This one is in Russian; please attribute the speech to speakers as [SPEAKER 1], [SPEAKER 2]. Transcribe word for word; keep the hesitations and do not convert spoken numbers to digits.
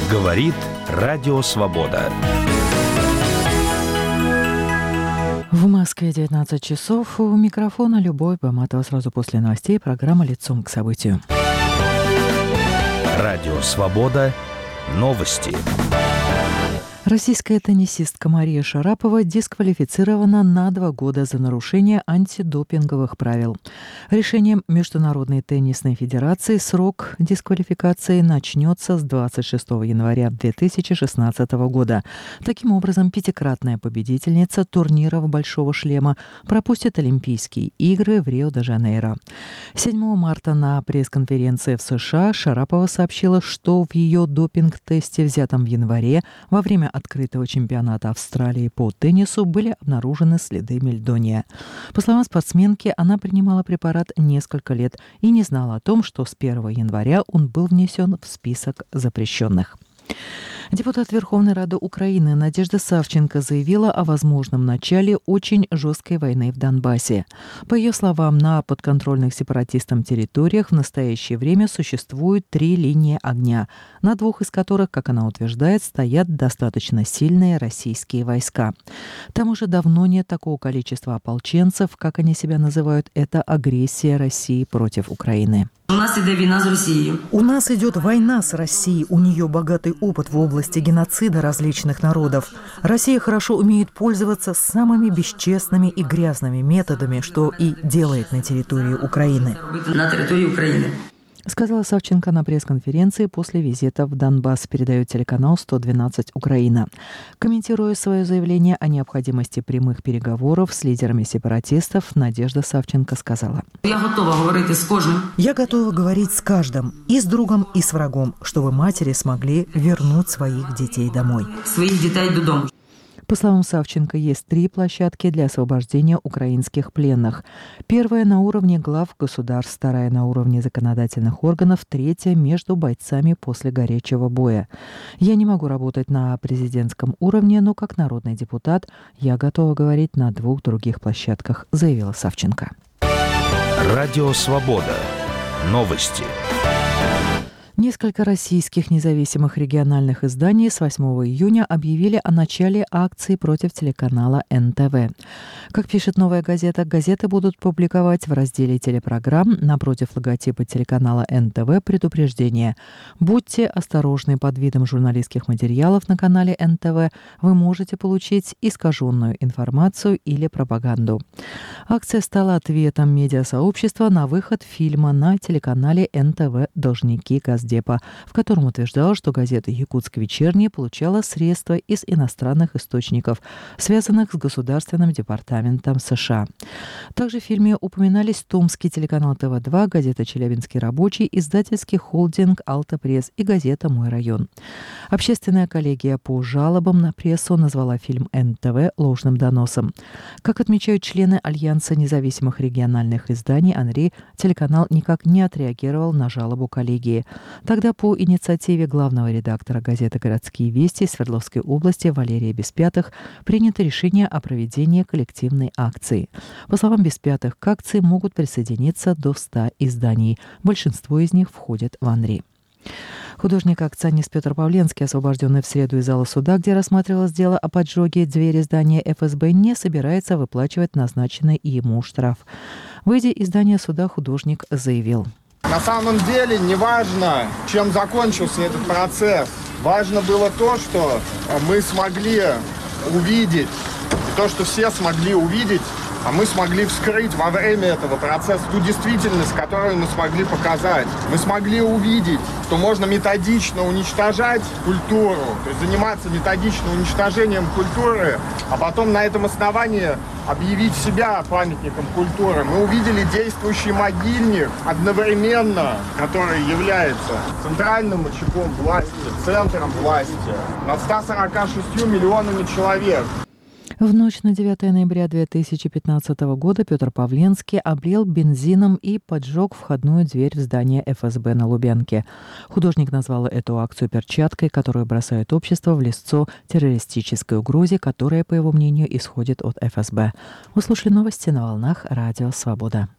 [SPEAKER 1] Говорит Радио Свобода.
[SPEAKER 2] В Москве девятнадцать часов. У микрофона Любовь Баматова. Сразу после новостей программа «Лицом к событию».
[SPEAKER 1] Радио Свобода. Новости.
[SPEAKER 2] Российская теннисистка Мария Шарапова дисквалифицирована на два года за нарушение антидопинговых правил. Решением Международной теннисной федерации срок дисквалификации начнется с двадцать шестого января две тысячи шестнадцатого года. Таким образом, пятикратная победительница турниров «Большого шлема» пропустит Олимпийские игры в Рио-де-Жанейро. седьмого марта на пресс-конференции в США Шарапова сообщила, что в ее допинг-тесте, взятом в январе, во время открытого чемпионата Австралии по теннису были обнаружены следы мельдония. По словам спортсменки, она принимала препарат несколько лет и не знала о том, что с первого января он был внесен в список запрещенных. Депутат Верховной Рады Украины Надежда Савченко заявила о возможном начале очень жесткой войны в Донбассе. По ее словам, на подконтрольных сепаратистам территориях в настоящее время существует три линии огня, на двух из которых, как она утверждает, стоят достаточно сильные российские войска. Там уже давно нет такого количества ополченцев, как они себя называют, это агрессия России против Украины.
[SPEAKER 3] У нас идет война с Россией.
[SPEAKER 4] У нас идет война с Россией. У нее богатый опыт в области геноцида различных народов. Россия хорошо умеет пользоваться самыми бесчестными и грязными методами, что и делает на территории Украины.
[SPEAKER 3] На территории Украины.
[SPEAKER 2] Сказала Савченко на пресс-конференции после визита в Донбасс, передает телеканал сто двенадцать Украина. Комментируя свое заявление о необходимости прямых переговоров с лидерами сепаратистов, Надежда Савченко сказала:
[SPEAKER 3] «Я готова говорить с каждым.
[SPEAKER 4] Я готова говорить с каждым, и с другом, и с врагом, чтобы матери смогли вернуть своих детей домой».
[SPEAKER 3] Своих детей додому.
[SPEAKER 2] По словам Савченко, есть три площадки для освобождения украинских пленных. Первая на уровне глав государств, вторая на уровне законодательных органов, третья между бойцами после горячего боя. Я не могу работать на президентском уровне, но как народный депутат я готова говорить на двух других площадках, заявила Савченко.
[SPEAKER 1] Радио Свобода. Новости.
[SPEAKER 2] Несколько российских независимых региональных изданий с восьмого июня объявили о начале акции против телеканала эн тэ вэ. Как пишет «Новая газета», газеты будут публиковать в разделе телепрограмм напротив логотипа телеканала эн тэ вэ предупреждение: «Будьте осторожны, под видом журналистских материалов на канале эн тэ вэ вы можете получить искаженную информацию или пропаганду». Акция стала ответом медиасообщества на выход фильма на телеканале эн тэ вэ «Должники Газдепа», в котором утверждалось, что газета «Якутск вечерний» получала средства из иностранных источников, связанных с Государственным департаментом США. Также в фильме упоминались Томский телеканал тэ вэ два, газета «Челябинский рабочий», издательский холдинг «Алта Пресс» и газета «Мой район». Общественная коллегия по жалобам на прессу назвала фильм эн тэ вэ ложным доносом. Как отмечают члены Альянса независимых региональных изданий «Анри», телеканал никак не отреагировал на жалобу коллегии. Тогда по инициативе главного редактора газеты «Городские вести» Свердловской области Валерия Беспятых принято решение о проведении коллективной акции. По словам Беспятых, к акции могут присоединиться до ста изданий. Большинство из них входят в «Анри». Художник-акционист Петр Павленский, освобожденный в среду из зала суда, где рассматривалось дело о поджоге двери здания эф эс бэ, не собирается выплачивать назначенный ему штраф. Выйдя из здания суда, художник заявил:
[SPEAKER 5] На самом деле не важно, чем закончился этот процесс. Важно было то, что мы смогли увидеть, и то, что все смогли увидеть, а мы смогли вскрыть во время этого процесса ту действительность, которую мы смогли показать. Мы смогли увидеть, что можно методично уничтожать культуру, то есть заниматься методичным уничтожением культуры, а потом на этом основании объявить себя памятником культуры. Мы увидели действующий могильник одновременно, который является центральным очагом власти, центром власти над ста сорока шестью миллионами человек.
[SPEAKER 2] В ночь на девятое ноября две тысячи пятнадцатого года Петр Павленский облил бензином и поджег входную дверь в здание эф эс бэ на Лубянке. Художник назвал эту акцию перчаткой, которую бросает общество в лицо террористической угрозе, которая, по его мнению, исходит от эф эс бэ. Вы слушали новости на волнах Радио Свобода.